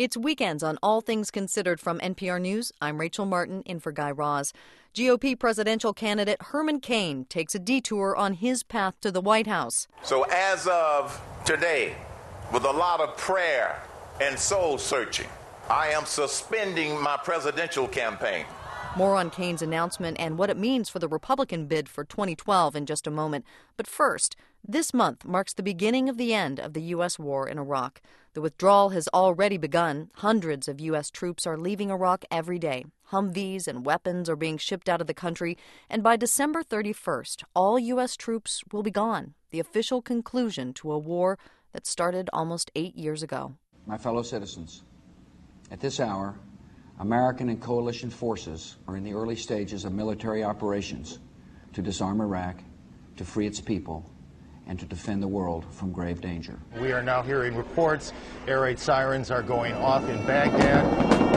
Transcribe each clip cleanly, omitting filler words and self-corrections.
It's Weekends on All Things Considered from NPR News. I'm Rachel Martin, in for Guy Raz. GOP presidential candidate Herman Cain takes a detour on his path to the White House. So as of today, with a lot of prayer and soul searching, I am suspending my presidential campaign. More on Cain's announcement and what it means for the Republican bid for 2012 in just a moment. But first, this month marks the beginning of the end of the U.S. war in Iraq. The withdrawal has already begun. Hundreds of U.S. troops are leaving Iraq every day. Humvees and weapons are being shipped out of the country. And by December 31st, all U.S. troops will be gone. The official conclusion to a war that started almost 8 years ago. My fellow citizens, at this hour, American and coalition forces are in the early stages of military operations to disarm Iraq, to free its people, and to defend the world from grave danger. We are now hearing reports air raid sirens are going off in Baghdad.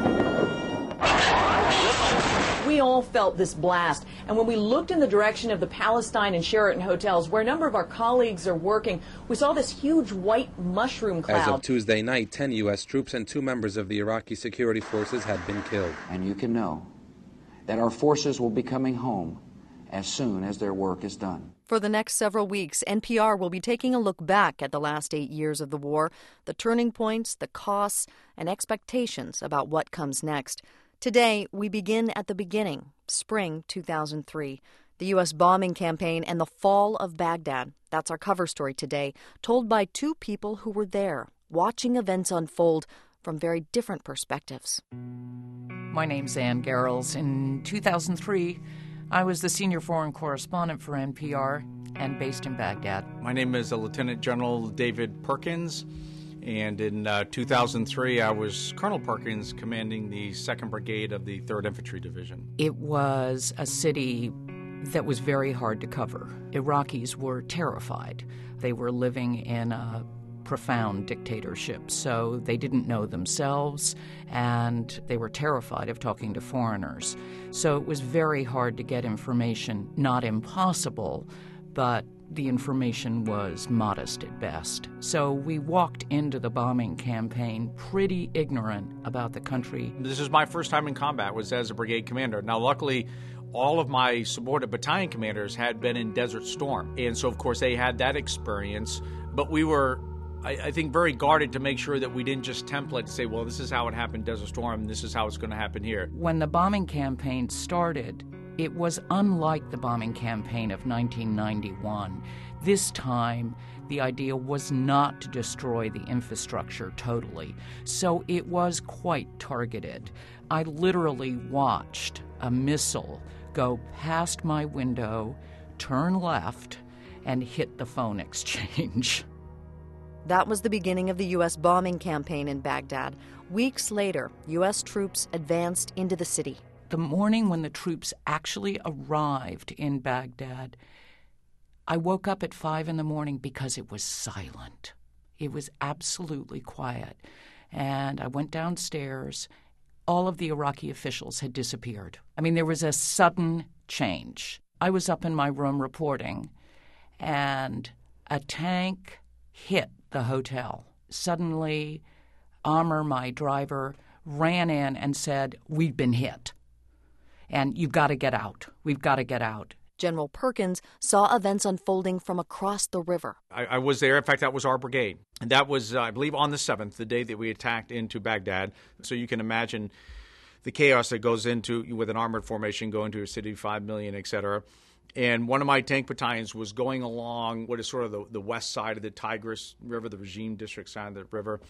We all felt this blast, and when we looked in the direction of the Palestine and Sheraton hotels, where a number of our colleagues are working, we saw this huge white mushroom cloud. As of Tuesday night, 10 U.S. troops and 2 members of the Iraqi security forces had been killed. And you can know that our forces will be coming home as soon as their work is done. For the next several weeks, NPR will be taking a look back at the last 8 years of the war, the turning points, the costs, and expectations about what comes next. Today, we begin at the beginning, spring 2003, the U.S. bombing campaign and the fall of Baghdad. That's our cover story today, told by 2 people who were there, watching events unfold from very different perspectives. My name's Ann Garrels. In 2003, I was the senior foreign correspondent for NPR and based in Baghdad. My name is Lieutenant General David Perkins. And in 2003, I was Colonel Perkins, commanding the 2nd Brigade of the 3rd Infantry Division. It was a city that was very hard to cover. Iraqis were terrified. They were living in a profound dictatorship, so they didn't know themselves, and they were terrified of talking to foreigners. So it was very hard to get information, not impossible, but the information was modest at best. So we walked into the bombing campaign pretty ignorant about the country. This is my first time in combat, was as a brigade commander. Now, luckily, all of my subordinate battalion commanders had been in Desert Storm. And so, of course, they had that experience. But we were, I think, very guarded to make sure that we didn't just template to say, well, this is how it happened in Desert Storm, and this is how it's going to happen here. When the bombing campaign started, it was unlike the bombing campaign of 1991. This time, the idea was not to destroy the infrastructure totally, so it was quite targeted. I literally watched a missile go past my window, turn left, and hit the phone exchange. That was the beginning of the U.S. bombing campaign in Baghdad. Weeks later, U.S. troops advanced into the city. The morning when the troops actually arrived in Baghdad, I woke up at 5 a.m. because it was silent. It was absolutely quiet. And I went downstairs. All of the Iraqi officials had disappeared. I mean, there was a sudden change. I was up in my room reporting, and a tank hit the hotel. Suddenly, Amr, my driver, ran in and said, "We've been hit. And you've got to get out. We've got to get out." General Perkins saw events unfolding from across the river. I was there. In fact, that was our brigade. And that was, I believe, on the 7th, the day that we attacked into Baghdad. So you can imagine the chaos that goes into, with an armored formation, going to a city of 5 million, et cetera. And one of my tank battalions was going along what is sort of the west side of the Tigris River, the regime district side of the river.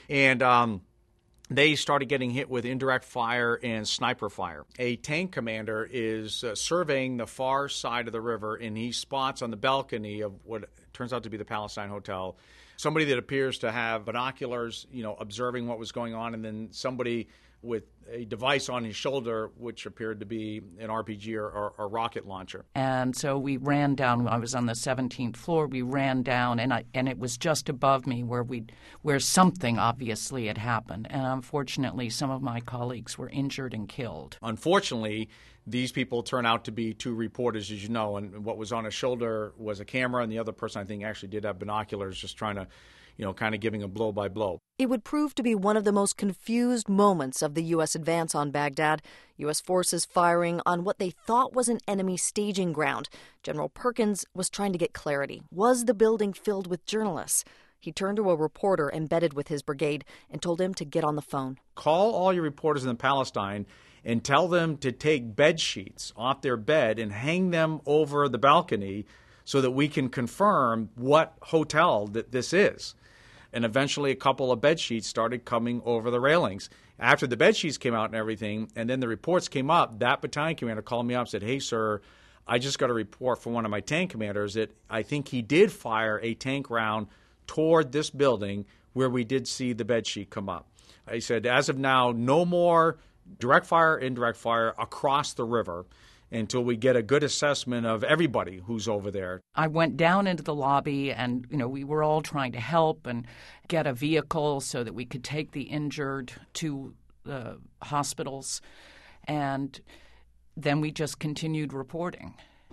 And they started getting hit with indirect fire and sniper fire. A tank commander is surveying the far side of the river, and he spots on the balcony of what turns out to be the Palestine Hotel somebody that appears to have binoculars, observing what was going on, and then somebody with a device on his shoulder, which appeared to be an RPG or rocket launcher. And so we ran down. I was on the 17th floor. We ran down, and it was just above me where something obviously had happened. And unfortunately, some of my colleagues were injured and killed. Unfortunately, these people turn out to be 2 reporters, as you know, and what was on his shoulder was a camera, and the other person, I think, actually did have binoculars, just trying to kind of giving a blow by blow. It would prove to be one of the most confused moments of the U.S. advance on Baghdad. U.S. forces firing on what they thought was an enemy staging ground. General Perkins was trying to get clarity. Was the building filled with journalists? He turned to a reporter embedded with his brigade and told him to get on the phone. Call all your reporters in Palestine and tell them to take bed sheets off their bed and hang them over the balcony so that we can confirm what hotel that this is. And eventually a couple of bed sheets started coming over the railings. After the bed sheets came out and everything, and then the reports came up, that battalion commander called me up and said, "Hey, sir, I just got a report from one of my tank commanders that I think he did fire a tank round toward this building where we did see the bed sheet come up." I said, as of now, no more direct fire, indirect fire across the river until we get a good assessment of everybody who's over there. I went down into the lobby and, we were all trying to help and get a vehicle so that we could take the injured to the hospitals. And then we just continued reporting.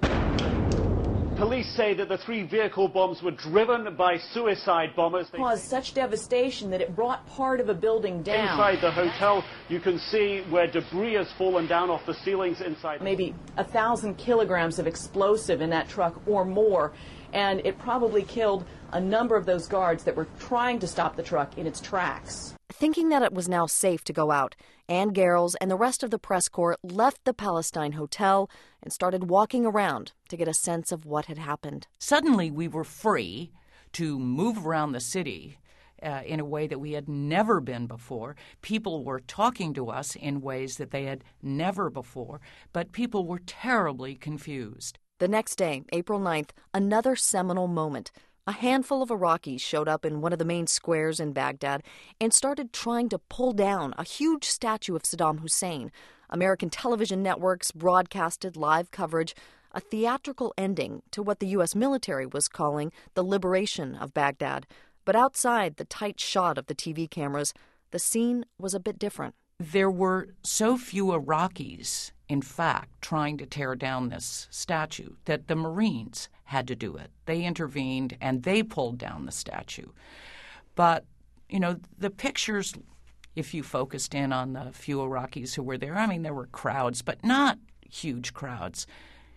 Police say that the 3 vehicle bombs were driven by suicide bombers. They caused such devastation that it brought part of a building down. Inside the hotel, you can see where debris has fallen down off the ceilings inside. Maybe 1,000 kilograms of explosive in that truck or more, and it probably killed a number of those guards that were trying to stop the truck in its tracks. Thinking that it was now safe to go out, Ann Garrels and the rest of the press corps left the Palestine Hotel and started walking around to get a sense of what had happened. Suddenly we were free to move around the city in a way that we had never been before. People were talking to us in ways that they had never before, but people were terribly confused. The next day, April 9th, another seminal moment. A handful of Iraqis showed up in one of the main squares in Baghdad and started trying to pull down a huge statue of Saddam Hussein. American television networks broadcasted live coverage, a theatrical ending to what the U.S. military was calling the liberation of Baghdad. But outside the tight shot of the TV cameras, the scene was a bit different. There were so few Iraqis, in fact, trying to tear down this statue that the Marines had to do it. They intervened and they pulled down the statue. But, the pictures, if you focused in on the few Iraqis who were there, there were crowds, but not huge crowds.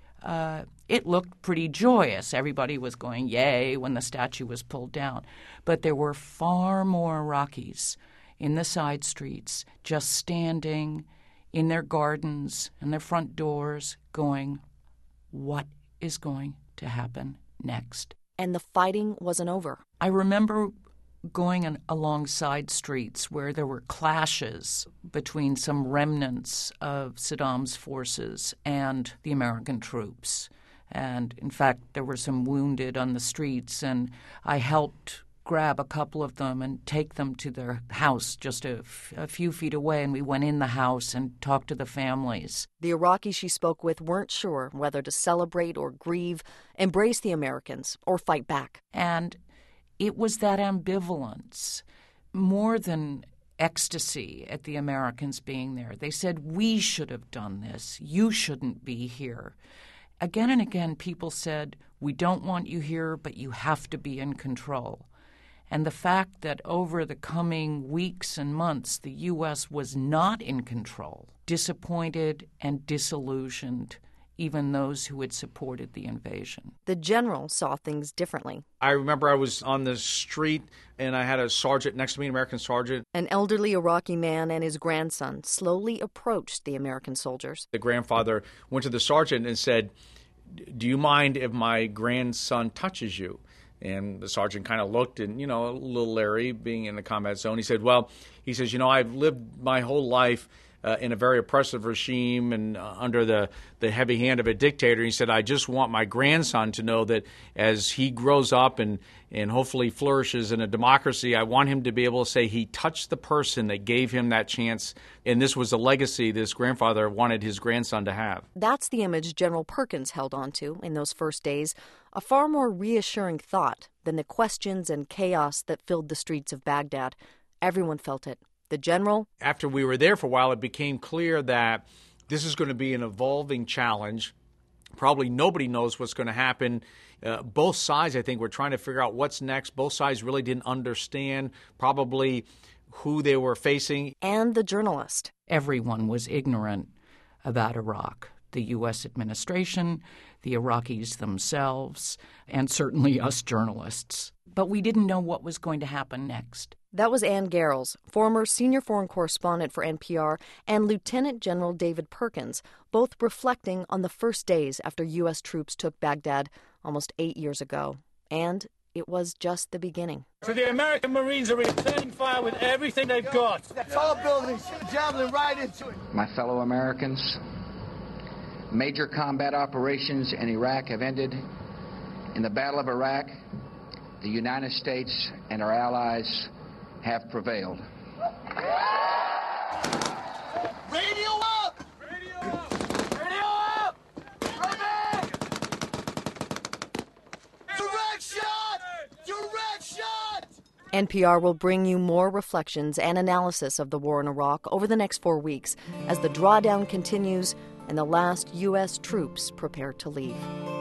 It looked pretty joyous. Everybody was going, yay, when the statue was pulled down. But there were far more Iraqis in the side streets, just standing in their gardens and their front doors going, what is going to happen next? And the fighting wasn't over. I remember going along side streets where there were clashes between some remnants of Saddam's forces and the American troops. And, in fact, there were some wounded on the streets, and I helped grab a couple of them and take them to their house just a few feet away, and we went in the house and talked to the families. The Iraqis she spoke with weren't sure whether to celebrate or grieve, embrace the Americans, or fight back. And it was that ambivalence, more than ecstasy at the Americans being there. They said, we should have done this. You shouldn't be here. Again and again, people said, we don't want you here, but you have to be in control. And the fact that over the coming weeks and months, the U.S. was not in control disappointed and disillusioned even those who had supported the invasion. The general saw things differently. I remember I was on the street and I had a sergeant next to me, an American sergeant. An elderly Iraqi man and his grandson slowly approached the American soldiers. The grandfather went to the sergeant and said, "Do you mind if my grandson touches you?" And the sergeant kind of looked and, a little leery, being in the combat zone. He said, I've lived my whole life in a very oppressive regime and under the heavy hand of a dictator. He said, I just want my grandson to know that as he grows up and hopefully flourishes in a democracy, I want him to be able to say he touched the person that gave him that chance. And this was a legacy this grandfather wanted his grandson to have. That's the image General Perkins held on to in those first days, a far more reassuring thought than the questions and chaos that filled the streets of Baghdad. Everyone felt it. The general. After we were there for a while, it became clear that this is going to be an evolving challenge, Probably nobody knows what's going to happen. Both sides, I think, were trying to figure out what's next. Both sides really didn't understand probably who they were facing. And the journalist. Everyone was ignorant about Iraq. The U.S. administration, the Iraqis themselves, and certainly us journalists. But we didn't know what was going to happen next. That was Ann Garrels, former senior foreign correspondent for NPR, and Lieutenant General David Perkins, both reflecting on the first days after U.S. troops took Baghdad almost 8 years ago. And it was just the beginning. So the American Marines are returning fire with everything they've got. That tall building, javelin right into it. My fellow Americans, major combat operations in Iraq have ended. In the Battle of Iraq, the United States and our allies have prevailed. Radio up! Radio up! Radio up! Ready! Direct shot! Direct shot! NPR will bring you more reflections and analysis of the war in Iraq over the next 4 weeks as the drawdown continues and the last U.S. troops prepare to leave.